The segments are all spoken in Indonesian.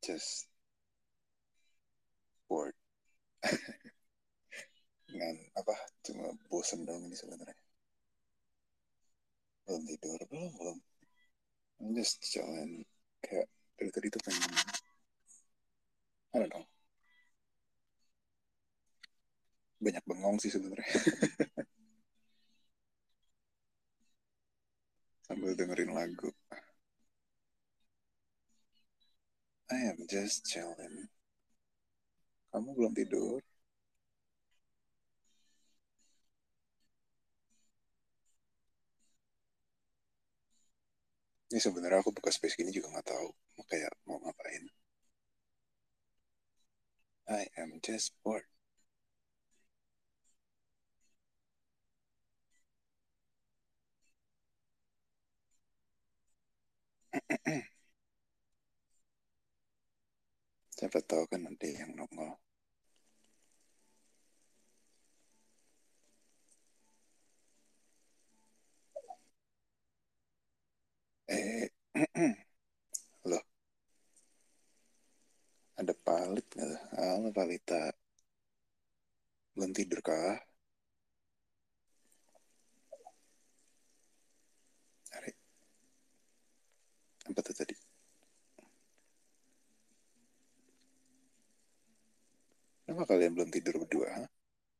just bored. Dengan apa? Cuma bosen dong ini sebenarnya. Belum tidur, belum. I'm just jalan kayak dari tadi tuh pengen, I don't know, banyak bengong sih sebenarnya. Sambil dengerin lagu. I am just chilling. Kamu belum tidur? Ini sebenarnya aku buka space gini juga nggak tahu kayak mau ngapain. I am just bored. Siapa tahu kan nanti yang nongol. Loh, ada Palit nggak? Halo Palita, belum tidur kah? Hari, apa tuh tadi? Kenapa kalian belum tidur berdua? Ha?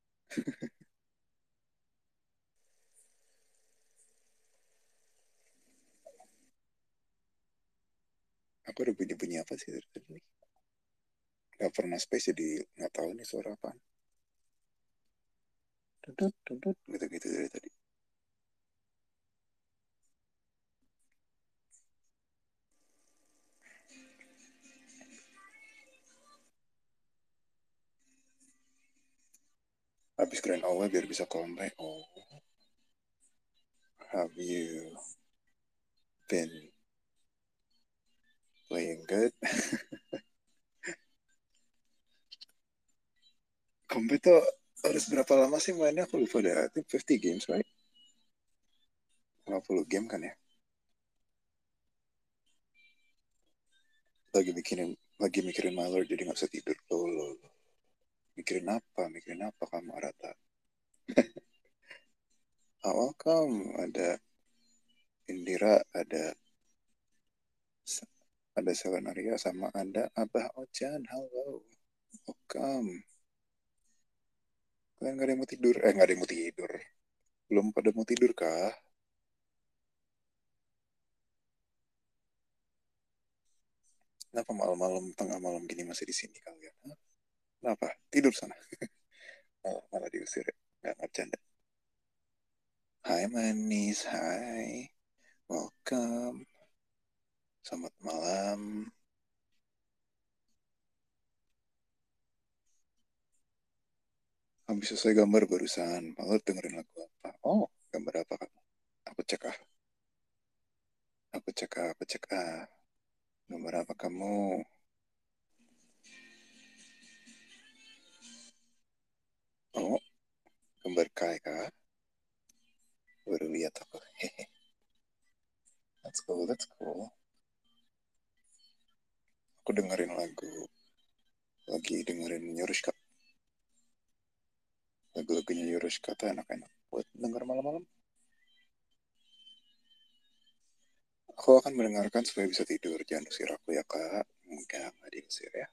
Aku ada bunyi-bunyi apa sih dari tadi? Gak pernah space jadi nggak tahu nih suara apa. Tutut, gitu-gitu dari tadi. Habis grand awal biar bisa comeback. Oh, have you been playing good? Comeback tuh harus berapa lama sih mainnya? Aku lupa deh. I think 50 games, right? 50 game kan ya? Lagi mikirin Malor jadi nggak bisa tidur. Loh. Mikirin apa kamu Arata? Awal kamu ada Indira, ada Selenaria, sama ada Abah Ojan. Halo. Welcome. Kalian nggak ada yang mau tidur? Nggak ada yang mau tidur. Belum pada mau tidur kah? Kenapa malam-malam, tengah malam gini masih di sini kalian? Hah? Kenapa? Tidur sana. Malah diusir ya? Nggak bercanda. Hai manis, hai. Welcome. Selamat malam. Habis selesai gambar barusan. Malah dengerin lagu apa? Oh, gambar apa kamu? Aku cek ah. Aku cek ah. Gambar apa kamu? Oh, gambar Kai kah? Baru lihat aku. Hehe. That's cool, that's cool. Aku dengerin lagu. Lagi dengerin Yorushka. Lagu-lagunya Yorushka tuh enak-enak buat denger malam-malam. Aku akan mendengarkan supaya bisa tidur. Jangan usir aku ya kak. Enggak, nggak diusir ya.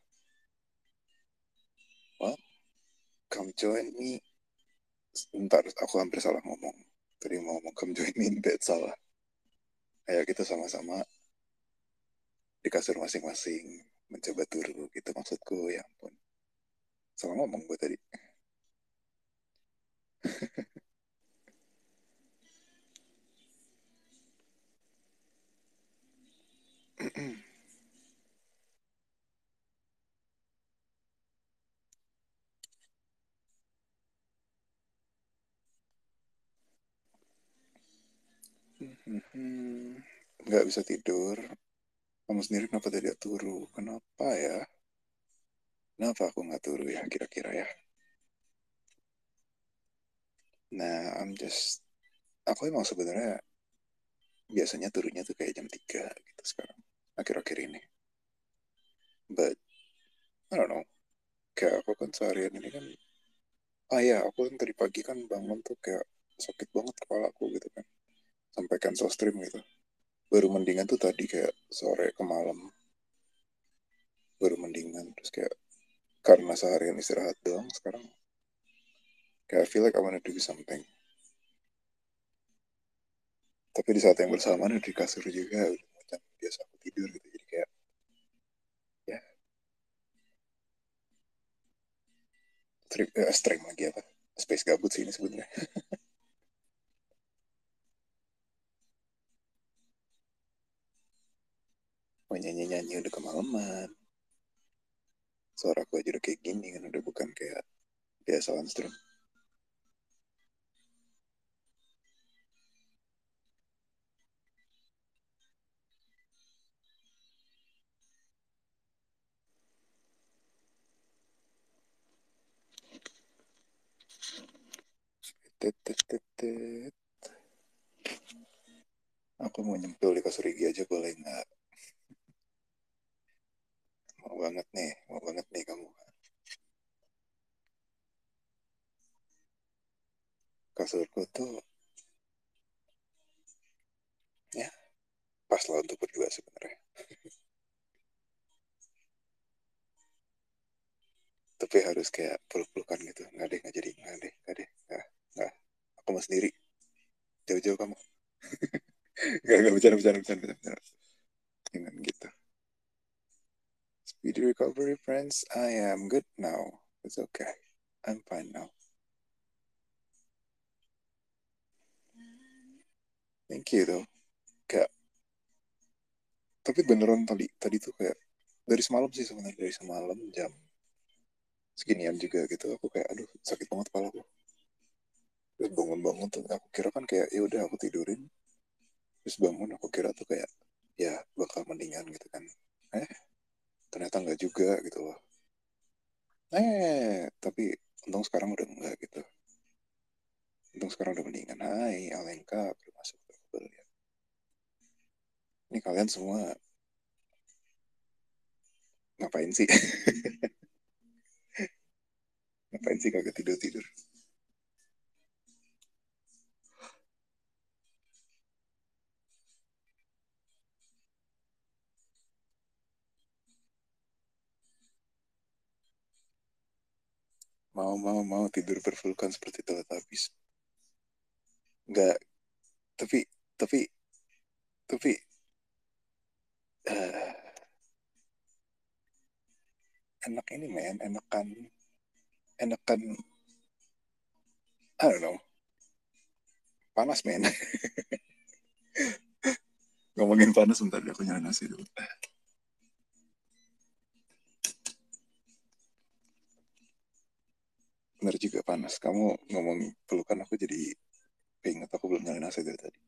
Well, come join me. Bentar, aku hampir salah ngomong. Tadi mau ngomong come join me in bed, salah. Ayo kita sama-sama di kasur masing-masing. Mencoba turu, gitu maksudku. Ya ampun. Salah ngomong gue tadi. Nggak bisa tidur. Kamu sendiri kenapa tidak turu? Kenapa ya? Kenapa aku nggak turu ya kira-kira ya? Nah, aku emang sebenarnya biasanya turunnya tuh kayak jam 3 gitu sekarang. Akhir-akhir ini. But I don't know, kayak aku kan seharian ini kan, ya aku kan tadi pagi kan bangun tuh kayak sakit banget kepala aku gitu kan, sampai cancel stream gitu. Baru mendingan tuh tadi kayak sore ke malam baru mendingan, terus kayak karena seharian istirahat doang sekarang kayak I feel like I wanna do something. Tapi di saat yang bersamaan di kasur juga udah macam biasa aku tidur gitu, jadi kayak ya stream lagi apa, space gabut sih ini sebenarnya. Mau nyanyi nyanyi udah kemalaman, suara aku aja udah kayak gini kan, udah bukan kayak biasa on stream. Tet, tet, tet, tet. Aku mau nyempil di kasur Igi aja boleh nggak? Mau banget nih kamu. Kasurku tuh ya pas lah untuk berdua sebenarnya. Tapi harus kayak peluk-pelukan gitu. Nggak deh, nggak jadi, nggak. Aku mau sendiri, jauh-jauh kamu. Nggak bercanda, bercanda, bercanda, bercanda. Jangan gitu. Speedy recovery, friends. I am good now. It's okay. I'm fine now. Thank you though. Kayak, tapi beneran tadi, tadi tuh kayak dari semalam sih sebenarnya, dari semalam jam seginian juga gitu. Aku kayak, aduh sakit banget kepala aku. Terus bangun-bangun tuh, aku kira kan kayak, ya udah aku tidurin. Terus bangun, aku kira tuh kayak, ya bakal mendingan gitu kan. Eh, ternyata nggak juga gitu loh. Tapi untung sekarang udah enggak gitu. Untung sekarang udah mendingan. Hai, Alenka, baru masuk. Baru lihat. Ini kalian semua ngapain sih? Ngapain sih kagak tidur-tidur? Mau tidur berpelukan seperti Teletubbies. Enggak, tapi, tapi, tapi, eh, enak ini men, enakan, enakan, I don't know, panas men. Ngomongin panas bentar, aku nyala nasi dulu. Bener juga panas. Kamu ngomong pelukan aku jadi keinget aku belum nyalain AC dari tadi.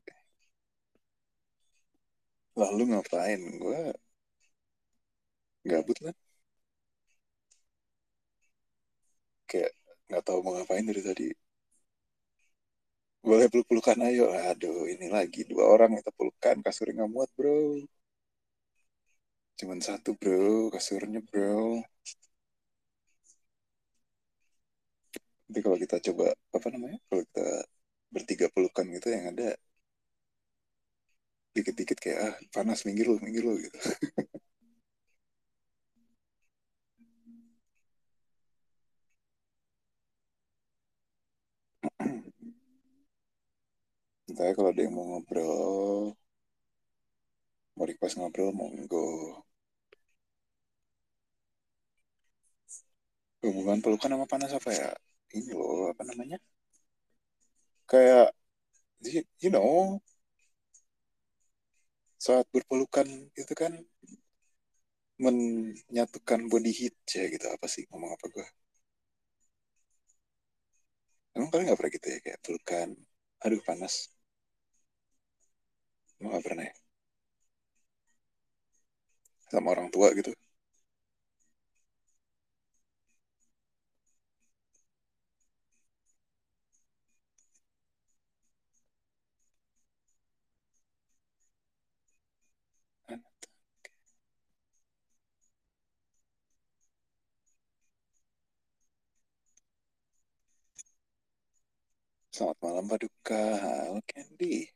Lalu ngapain? Gue gabut kan? Kayak nggak tahu mau ngapain dari tadi. Boleh peluk-pelukan ayo. Aduh, ini lagi dua orang kita pelukan. Kasurnya nggak muat bro. Cuman satu bro, kasurnya bro. Nanti kalau kita coba, apa namanya? Kalau kita bertiga pelukan gitu yang ada dikit-dikit kayak, panas, minggir lu gitu. Entah kalau ada yang mau ngobrol, mau request ngobrol, monggo. Hubungan pelukan sama panas apa ya? Ini loh, apa namanya? Kayak, you know, saat berpelukan itu kan menyatukan body heat ya gitu. Apa sih, ngomong apa gue? Emang kalian nggak pernah gitu ya, kayak pelukan, aduh panas. Emang nggak pernah ya? Sama orang tua gitu. Selamat malam Paduka. Halo Candy.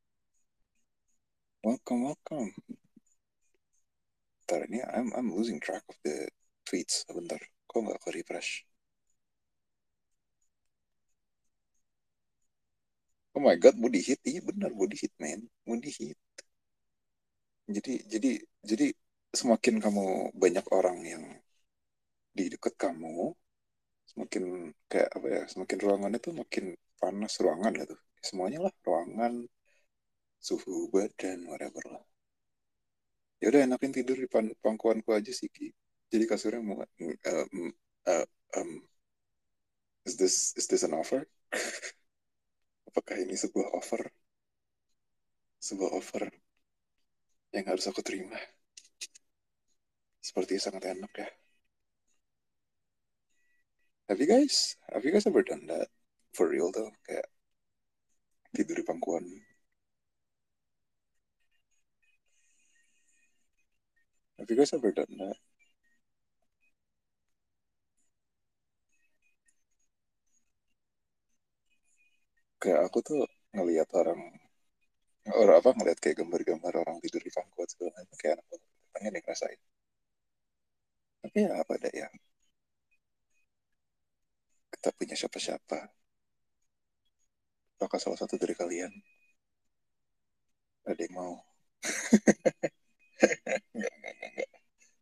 Welcome. Bentar ini I'm losing track of the tweets. Bentar, kok nggak ke refresh? Oh my god, body hit. Iya benar body hit man. Body hit. Jadi semakin kamu banyak orang yang di dekat kamu, semakin kayak apa ya? Semakin ruangannya tuh makin panas ruangan gitu. Semuanya lah ruangan, suhu badan, whatever lah. Ya udah enakin tidur di pangkuanku aja sih Ki. Jadi kasurnya mau uh, um, is this an offer? Apakah ini sebuah offer? Sebuah offer yang harus aku terima. Sepertinya sangat enak ya. Have you guys ever done that? For real though, kayak tidur di pangkuan. Have you guys ever done that? Kayak aku tuh ngelihat orang apa ngelihat kayak gambar-gambar orang tidur di pangkuan segala macam kayak anak banget. Pengen yang ngerasain. Tapi ya apa daya, kita punya siapa-siapa. Apakah salah satu dari kalian ada yang mau? Enggak.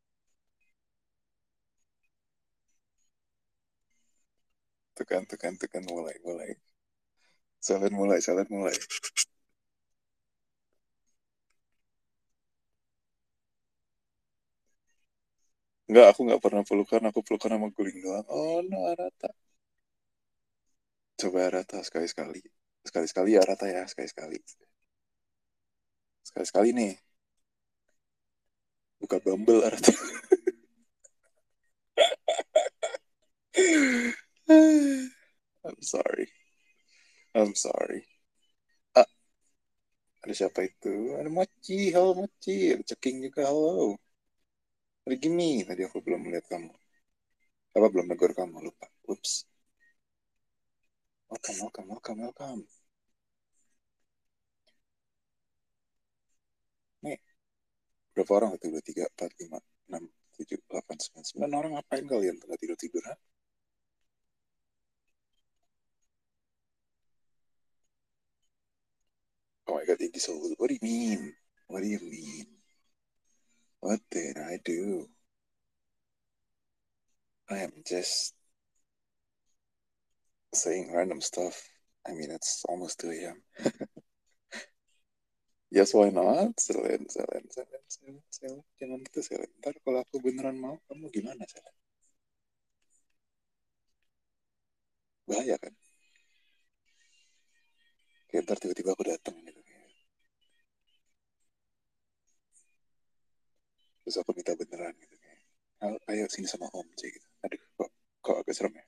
Tekan, mulai. Salat mulai. Enggak, aku nggak pernah pelukan. Aku pelukan sama guling doang. Oh no, Arata. Coba Arata sekali-sekali. Sekali-sekali Arata ya, sekali-sekali. Sekali-sekali nih, buka Bumble Arata. I'm sorry. I'm sorry. Ah, ada siapa itu? Ada Mochi. Halo Mochi. Ada Ceking juga. Halo. Ada Gimi. Tadi aku belum melihat kamu. Apa belum negur kamu? Lupa. Ups. Welcome. Nih, berapa orang itu? 2, 3, 4, 5, 6, 7, 8, 9. 9 orang ngapain kalian tengah tidur-tidur? Ha? Oh my god, Iggy so good. What do you mean? What do you mean? What did I do? I am just saying random stuff. I mean, it's almost 2 a.m. Yes, why not? Selen. Jangan gitu, Selen. Ntar kalau aku beneran mau, kamu gimana, Selen? Bahaya kan? Kayak ntar tiba-tiba aku datang gitu. Terus aku minta beneran gitu. Ayo sini sama Om, cik. Gitu. Aduh, kok agak serem ya?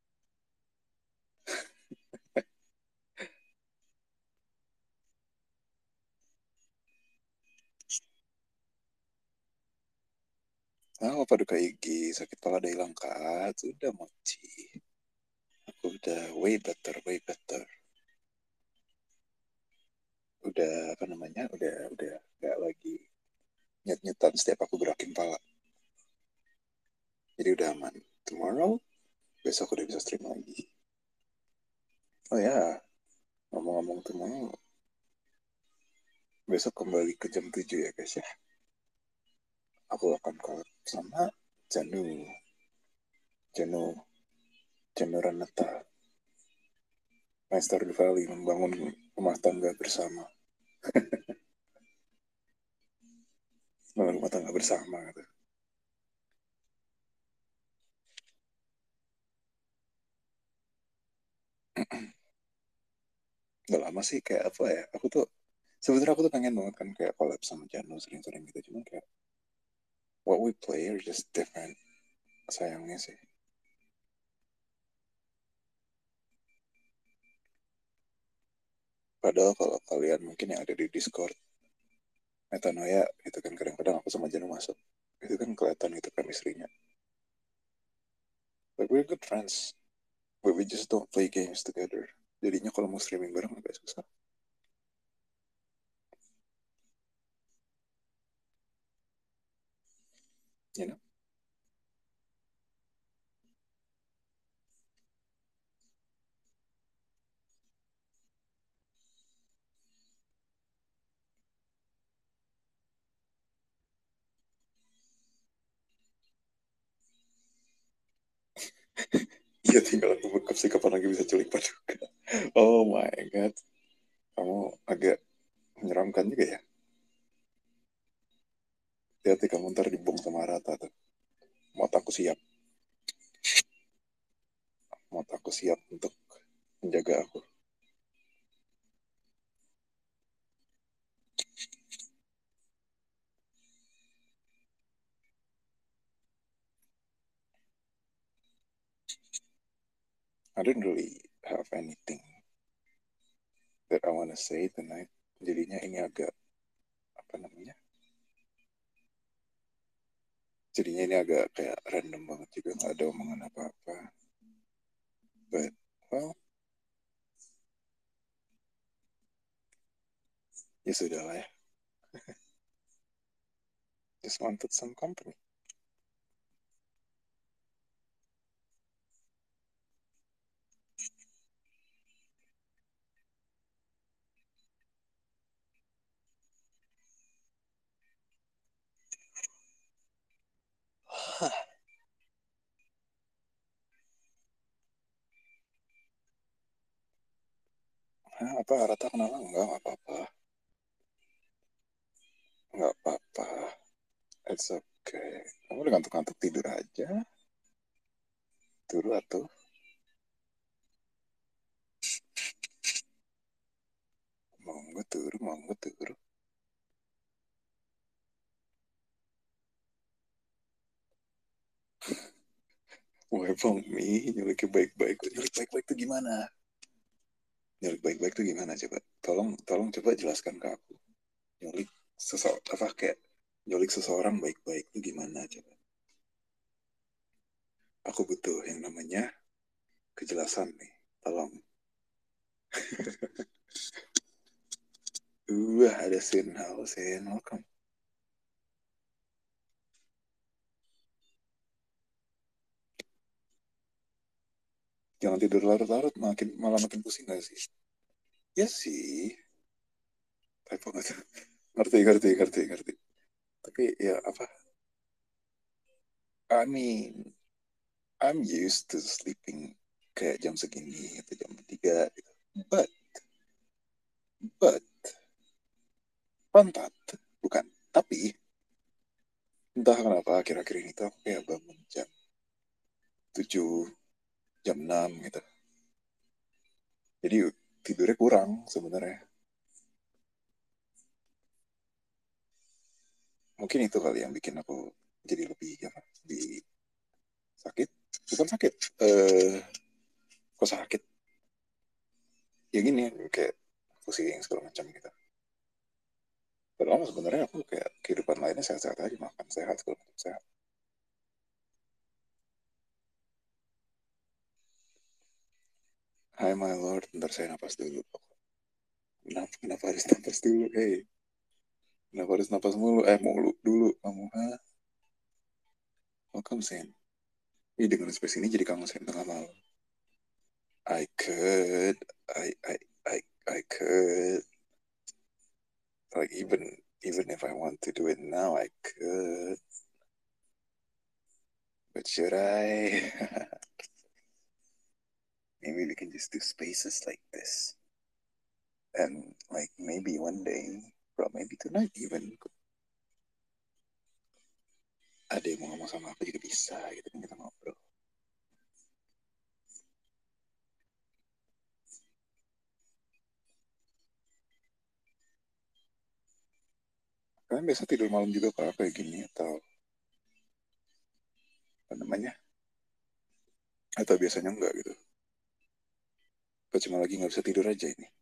Oh, paduka Igi, sakit kepala udah hilang kan? Sudah, Mochi. Aku udah way better. Udah, apa namanya, udah gak lagi nyet-nyetan setiap aku gerakin pala. Jadi udah aman. Tomorrow, besok udah bisa stream lagi. Oh ya, ngomong-ngomong tomorrow, besok kembali ke jam 7 ya guys ya. Aku akan collab sama Janu. Janu, Janu Ranata. Master di Valley membangun rumah tangga bersama. Membangun rumah tangga bersama gitu. Gak lama sih kayak apa ya, aku tuh sebenarnya aku tuh pengen banget kan kayak collab sama Janu sering-sering gitu, cuman kayak what we play are just different, sayangnya sih. Padahal kalau kalian mungkin yang ada di Discord Metanoia itu kan kadang-kadang aku sama Janu masuk, itu kan kelihatan itu chemistry-nya, like we're good friends but we just don't play games together. Jadinya kalau mau streaming bareng agak susah. You know? Iya tinggal aku backup sih kapan lagi bisa culik paduka. Oh my god. Kamu agak menyeramkan juga ya. Hati-hati kamu ntar dibom sama rata tuh. Mau aku siap. Mau aku siap untuk menjaga aku. I don't really have anything that I wanna say tonight. Jadinya ini agak apa namanya? Jadinya ini agak kayak random banget juga, nggak ada omongan apa-apa. But well, ya sudah lah ya. Just wanted some company. Hah, apa Rata kenapa? Enggak, nggak apa-apa. Nggak apa-apa. It's okay. Kamu udah ngantuk-ngantuk tidur aja. Turu atau mau nggak turu. Why bang mi? Nyuliknya baik-baik. Nyulik baik-baik tuh gimana? Nyulik baik-baik tuh gimana coba? Tolong coba jelaskan ke aku. Nyulik seseorang apa kayak nyulik seseorang baik-baik tuh gimana coba? Aku butuh yang namanya kejelasan nih. Tolong. Ada Sin House, Sin. Welcome. Jangan tidur larut-larut, malah makin pusing gak sih? Ya sih, typo gitu. Ngerti. Tapi ya apa? I mean, I'm used to sleeping kayak jam segini atau jam 3 gitu. But, but, pantat, bukan. Tapi, entah kenapa akhir-akhir ini tuh aku kayak bangun jam 7, jam 6 gitu. Jadi tidurnya kurang sebenarnya. Mungkin itu kali yang bikin aku jadi lebih apa? Lebih sakit. Bukan sakit. Kok sakit? Ya gini, kayak pusing segala macam gitu. Padahal sebenarnya aku kayak kehidupan lainnya sehat-sehat aja, makan sehat segala macam sehat. Hai my lord, bentar saya napas dulu. Kenapa harus napas dulu? Kenapa harus napas mulu? Mulu dulu kamu. Welcome Sen. Ih, dengan space ini jadi kamu Sen tengah malam. I could, I, I, I could. Like even if I want to do it now, I could. But should I? Maybe we can just do spaces like this. And like maybe one day, bro, maybe tonight even, ada yang mau ngomong sama aku juga bisa gitu kan kita ngobrol. Kalian biasa tidur malam juga kalau kayak gini atau apa namanya? Atau biasanya enggak gitu? Atau cuma lagi nggak bisa tidur aja ini?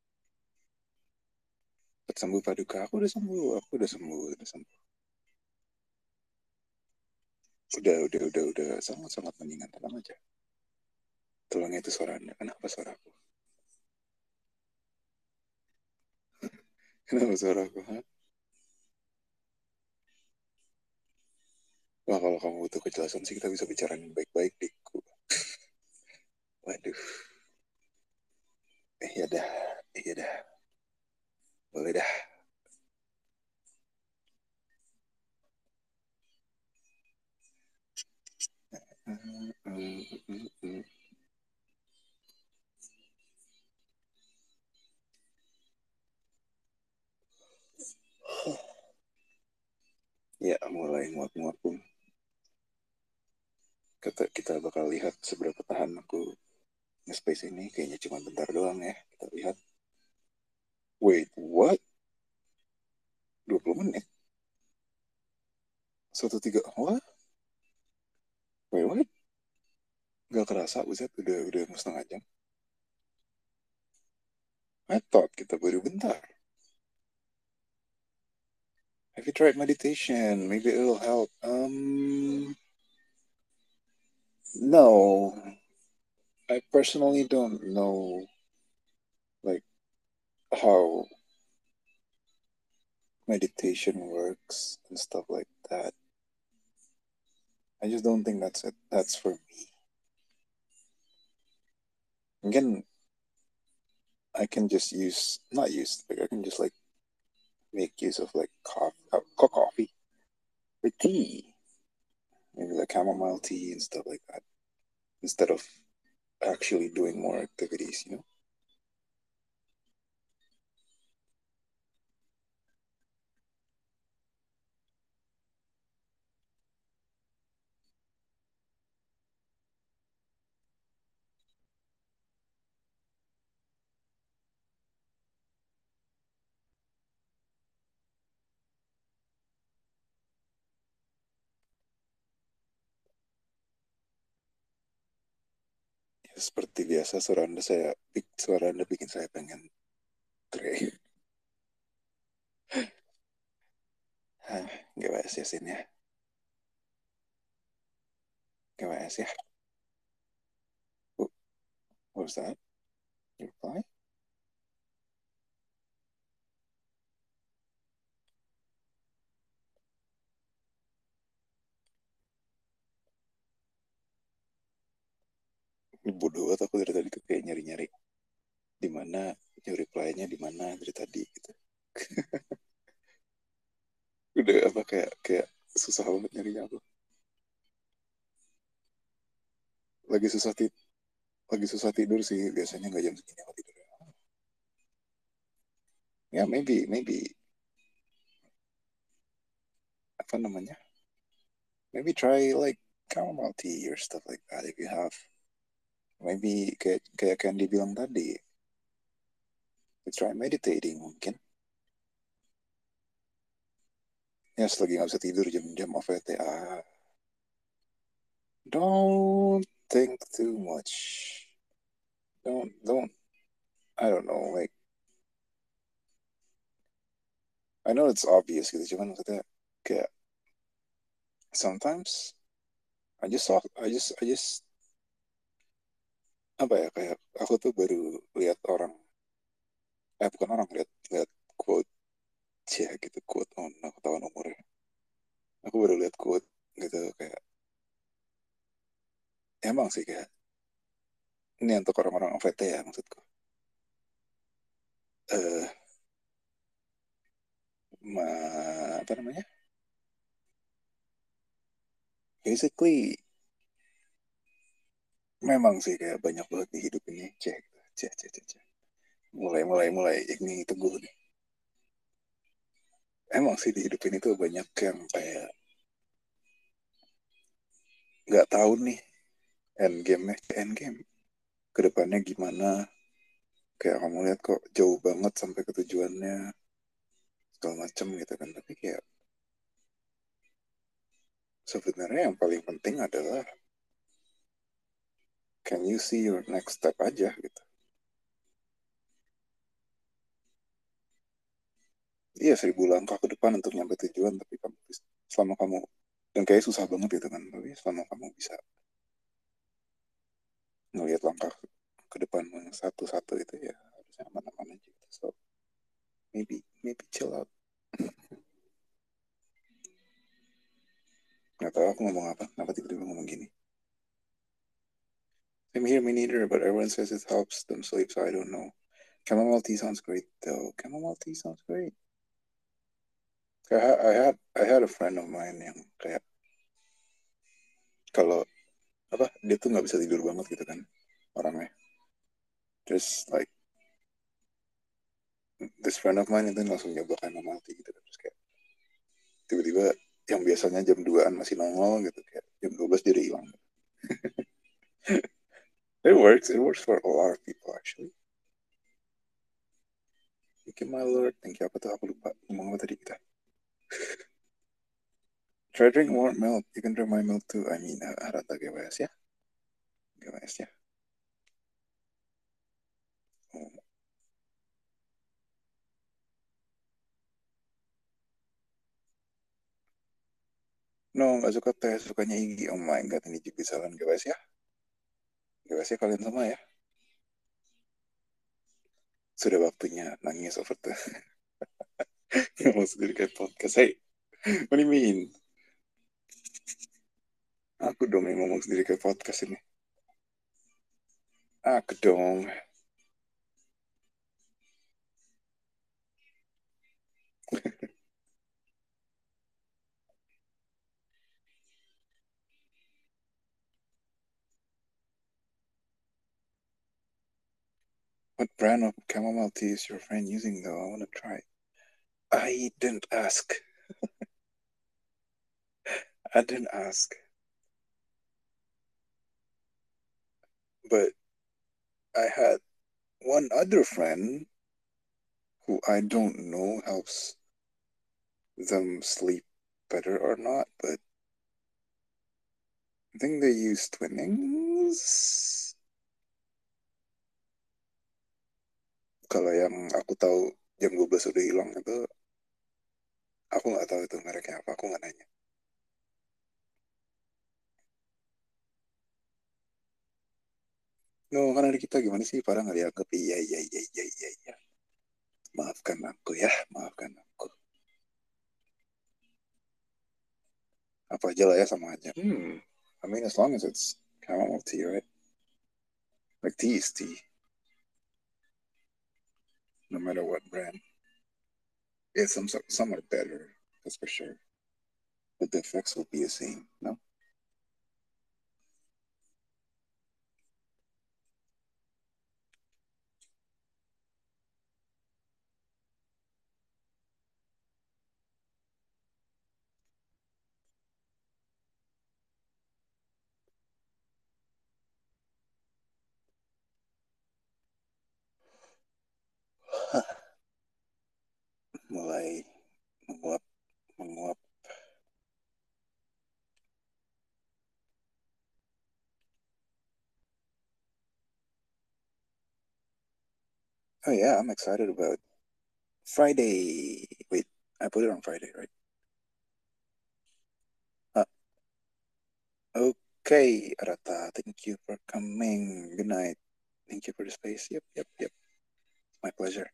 Cepat sembuh paduka, aku udah sembuh, udah sembuh. Udah sangat-sangat mendingan, tenang aja. Tulangnya itu suara Anda. Kenapa suaraku? Kenapa suaraku? Hah? Wah, kalau kamu butuh kejelasan sih kita bisa bicara yang baik-baik, Diku. Waduh. Iya dah. Iya dah. Boleh dah. Ya, mulai muat-muat pun. Kita bakal lihat seberapa tahan aku nge-space ini. Kayaknya cuma bentar doang ya. Kita lihat. Wait, what? 20 menit? 1-3. What? Wait, what? Gak kerasa, buset. Udah mau setengah jam. I thought kita baru bentar. Have you tried meditation? Maybe it'll help. No. I personally don't know, like, how meditation works and stuff like that. I just don't think that's for me. Again, I can just use not use like I can just like make use of like coffee or tea, maybe like chamomile tea and stuff like that, instead of actually doing more activities, you know? Ya, seperti biasa suara Anda bikin saya pengen tray. Hah, gimana sih ya? Gimana sih? What was that? Your reply? Ini bodoh banget aku dari tadi tuh kayak nyari-nyari di mana new reply-nya di mana dari tadi gitu. Udah apa kayak kayak susah banget nyarinya aku. Lagi susah ti lagi susah tidur sih biasanya nggak jam segini aku tidur. Ya maybe apa namanya? Maybe try like chamomile tea or stuff like that if you have. Maybe kayak kayak Candy bilang tadi, you try meditating mungkin. Ya selagi nggak bisa tidur jam-jam OVTA. Don't think too much. Don't I don't know like I know it's obvious gitu cuman maksudnya kayak sometimes I just apa ya kayak aku tuh baru lihat orang bukan orang lihat lihat quote ya gitu quote aku tahu umurnya aku baru lihat quote gitu kayak emang sih kayak ini untuk orang-orang OVT ya maksudku eh ma, apa namanya basically memang sih kayak banyak banget di hidup ini cek cek cek cek cek. Mulai ini teguh nih emang sih di hidup ini tuh banyak yang kayak nggak tahu nih end game kedepannya gimana kayak kamu lihat kok jauh banget sampai ke tujuannya segala macem gitu kan tapi kayak sebenarnya yang paling penting adalah can you see your next step aja gitu. Iya 1.000 langkah ke depan untuk nyampe tujuan tapi kamu selama kamu Dan kayak susah banget gitu kan, tapi selama kamu bisa ngelihat langkah ke depan satu-satu itu ya harusnya aman-aman aja gitu. So maybe chill out. Nggak tahu aku ngomong apa, kenapa tiba-tiba ngomong gini. Same here, me neither, but everyone says it helps them sleep, so I don't know. Chamomile tea sounds great though. Chamomile tea sounds great. I had a friend of mine yang kayak kalau apa dia tuh nggak bisa tidur banget gitu kan orangnya. Terus like this friend of mine itu langsung nyoba chamomile tea gitu. Terus kayak tiba-tiba yang biasanya jam 2-an masih nongol gitu kayak jam 12 jadi hilang. It works for a lot of people actually. Thank you my lord. Thank you apa tuh aku lupa ngomong apa tadi kita. Try drink warm milk. You can drink my milk too. I mean, rata GWS ya. GWS ya. Oh. No, nggak suka teh. Sukanya Igi. Oh my god, ini juga kesalahan GWS ya. GWS ya kalian semua ya. Sudah waktunya nangis over teh. Ngomong sendiri kayak podcast. Hey, what do you mean? Aku dong yang ngomong sendiri kayak podcast ini. Aku dong. What brand of chamomile tea is your friend using though? I want to try. I didn't ask. I didn't ask. But I had one other friend who I don't know helps them sleep better or not, but I think they use Twinings. Kalau yang aku tahu jam 12 udah hilang itu, aku nggak tahu itu mereknya apa, aku nggak nanya. No, kan ada kita gimana sih? Parah nggak dianggap? Iya, iya, iya, iya, iya, iya. Maafkan aku ya, maafkan aku. Apa aja lah ya sama aja. I mean as long as it's chamomile tea, right? Like tea is tea, no matter what brand. Yeah, some are better, that's for sure. But the effects will be the same, no? Mulai menguap, menguap. Oh yeah, I'm excited about Friday. Wait, I put it on Friday, right? Uh, okay, Arata, thank you for coming. Good night. Thank you for the space. Yep, yep, yep. My pleasure.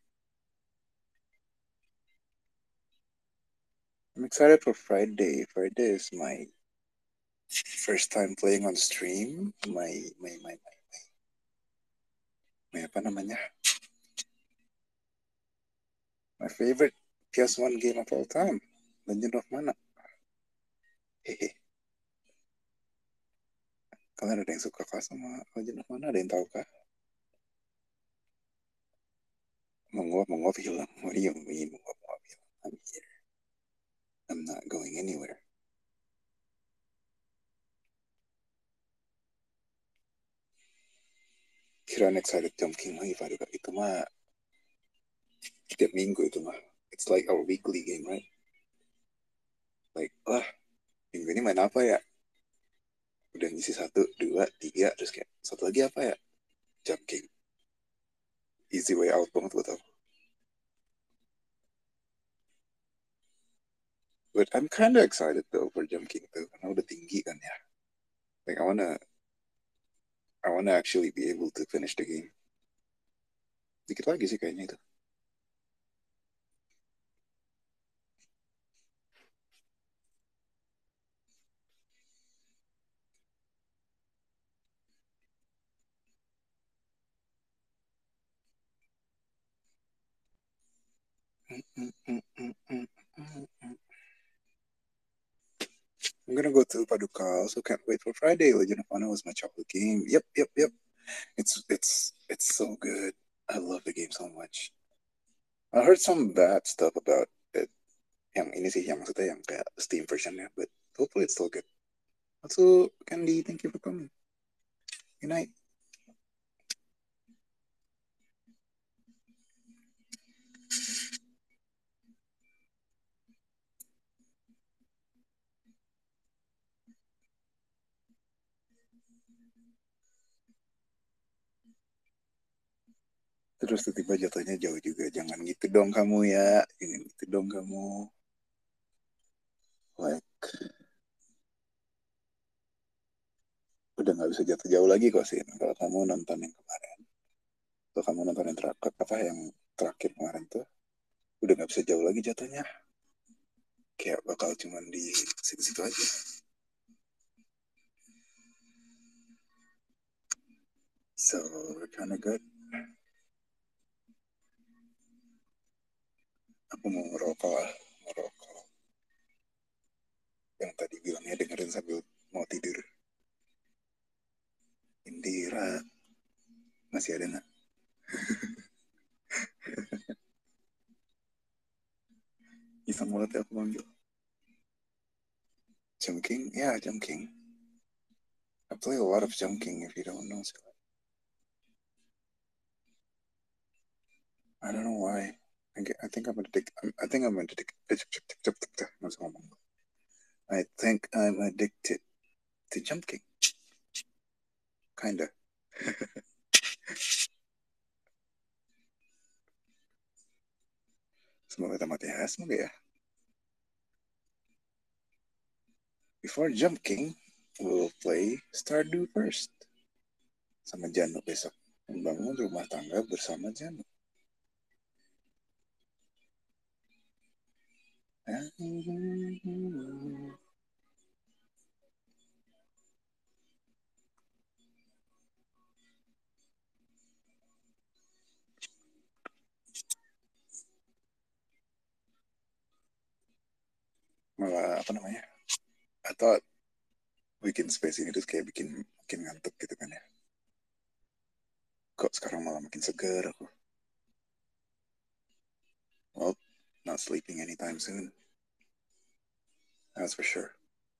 I'm excited for Friday. Friday is my first time playing on stream. My apa namanya? My favorite PS1 game of all time, Legend of Mana. Hehe. Kalian ada yang suka kah sama Legend of Mana? Ada yang tahu kah? Menguap hilang. What do you mean menguap hilang? I'm here. I'm not going anywhere. Kira excited Jump King lagi Faduka. Itu mah tiap minggu itu mah. It's like our weekly game, right? Like, wah, minggu ini main apa ya? Udah ngisi 1, 2, 3, terus kayak satu lagi apa ya? Jump King. Easy way out banget buat aku. But I'm kind of excited though for Jump King tuh karena udah tinggi kan ya. Like I wanna actually be able to finish the game. Dikit lagi sih kayaknya itu. I'm gonna go to Paduka. Also can't wait for Friday. Legend of Mana was my childhood game. Yep, yep, yep. It's so good. I love the game so much. I heard some bad stuff about it. Yang ini sih, yang maksudnya yang kayak Steam versionnya, but hopefully it's still good. Also, Candy, thank you for coming. Good night. Terus tiba-tiba jatuhnya jauh juga. Jangan gitu dong kamu ya. Jangan gitu dong kamu. Like, udah nggak bisa jatuh jauh lagi kok sih. Kalau kamu nonton yang kemarin. Kalau kamu nonton yang terakhir, apa yang terakhir kemarin tuh. Udah nggak bisa jauh lagi jatuhnya. Kayak bakal cuman di situ-situ aja. So, we're kinda good. Aku mau ngerokok lah. Ngerokok. Yang tadi bilangnya dengerin sambil mau tidur. Indira. Masih ada nggak? Iseng banget ya aku manggil. Jump King? Yeah, Jump King. I play a lot of Jump King if you don't know. So I don't know why. I think I'm addicted. I think I'm addicted. I think I'm addicted to Jump King. Kinda. Semoga tamat ya. Semoga ya. Before Jump King, we'll play Stardew first. Sama Janu besok. Membangun rumah tangga bersama Janu. Malah apa namanya? I thought bikin space ini tuh kayak bikin ngantuk gitu kan ya. Kok sekarang malah makin seger aku. Well, not sleeping anytime soon. That's for sure.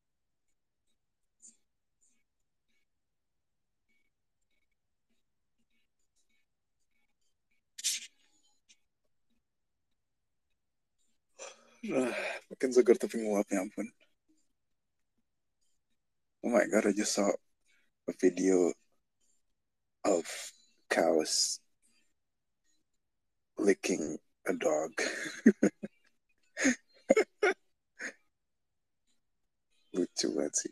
Makin segar tapi nguapnya ampun. Oh my god, I just saw a video of cows licking a dog. Lucu banget sih.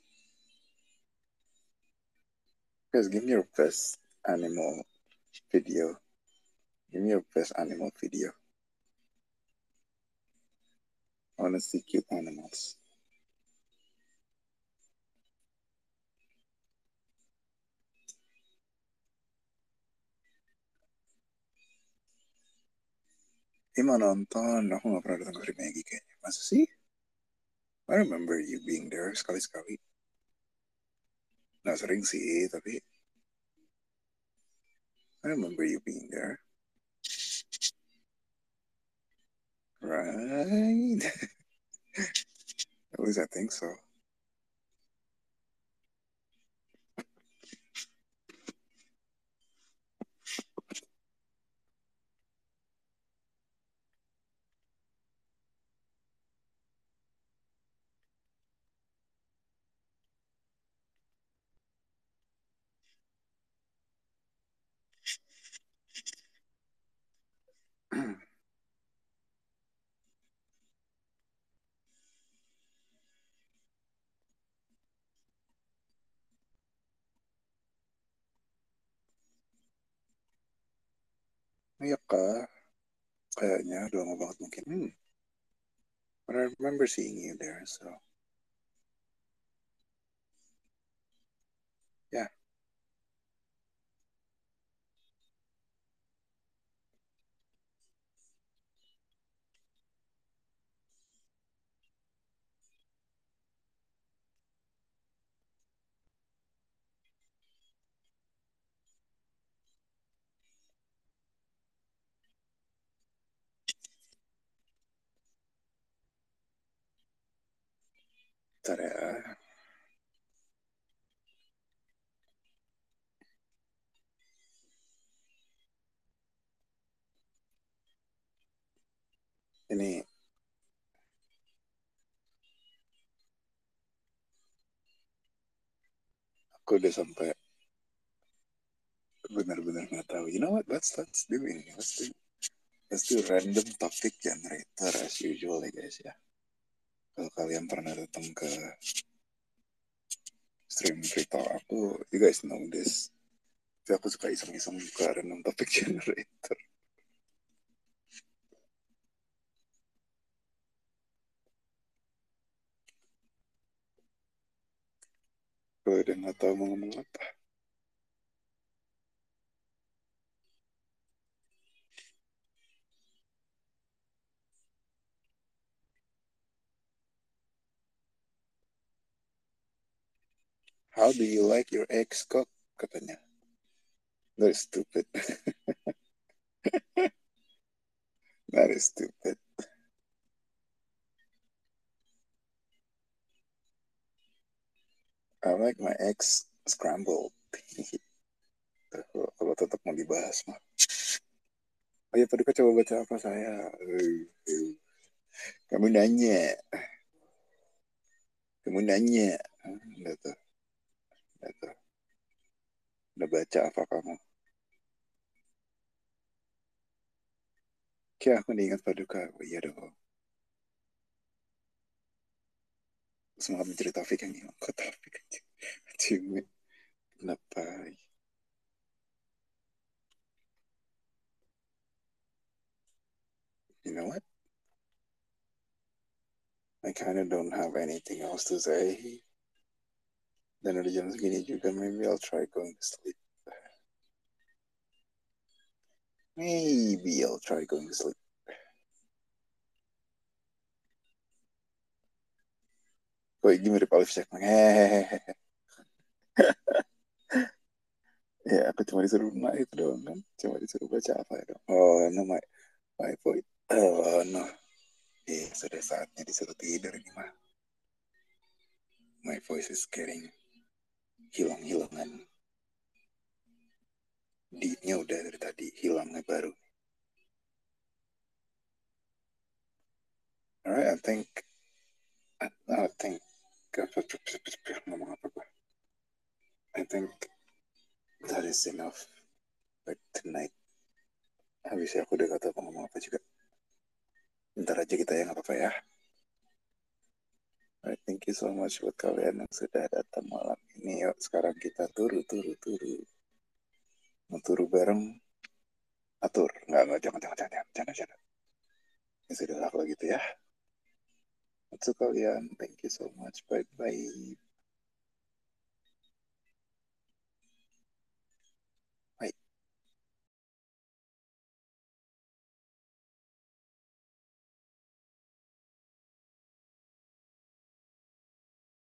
Guys, give me your best animal video. Give me your best animal video. I wanna see cute animals. Ima nonton, aku gak pernah datang ke Maggie kayaknya. Masa sih? I remember you being there sekali-sekali. Nggak sering sih, tapi I remember you being there. Right? At least I think so. Iya kah? Kayaknya udah lama banget mungkin. But I remember seeing you there, so yeah. Ntar ya. Ini aku udah sampai benar-benar nggak tahu. You know what? Let's do ini. Let's do random topic generator as usual ya guys ya. Kalau kalian pernah datang ke stream free talk aku, you guys know this. Tapi aku suka iseng-iseng buka random topic generator. Kalau udah nggak tahu mau ngomong apa. How do you like your ex cook? Katanya. That is stupid. That is stupid. I like my ex scrambled. Kalau tetap mau dibahas mah. Oh ya tadi kau coba baca apa saya? Kamu nanya, kamu nanya. Udah tuh, udah tuh. Udah baca apa kamu? Kayak aku ingat Paduka. Oh iya dong. Semangat mencari Taufik yang hilang. Kok Taufik aja? Cuma kenapa? You know what? I kind of don't have anything else to say. Dan udah jam segini juga, maybe I'll try going to sleep. Maybe I'll try going to sleep. Kok ini mirip Alif Syekh. Hehehe. Ya, aku cuma disuruh naik doang kan. Cuma disuruh baca apa ya dong. Oh, no, my voice. Oh, no. Sudah saatnya disuruh tidur ini mah. My voice is getting hilang-hilangan. Deepnya udah dari tadi, hilangnya baru. Alright, I think, ngomong apa gue? I think that is enough for tonight. Habisnya aku udah gak tahu mau ngomong apa juga. Ntar aja kita ya, nggak apa-apa ya. Alright, thank you so much buat kalian yang sudah datang malam ini. Yuk, sekarang kita turu. Mau turu bareng, atur. Nggak, jangan. Ya sudah lah kalau gitu ya. Untuk kalian, thank you so much. Bye-bye.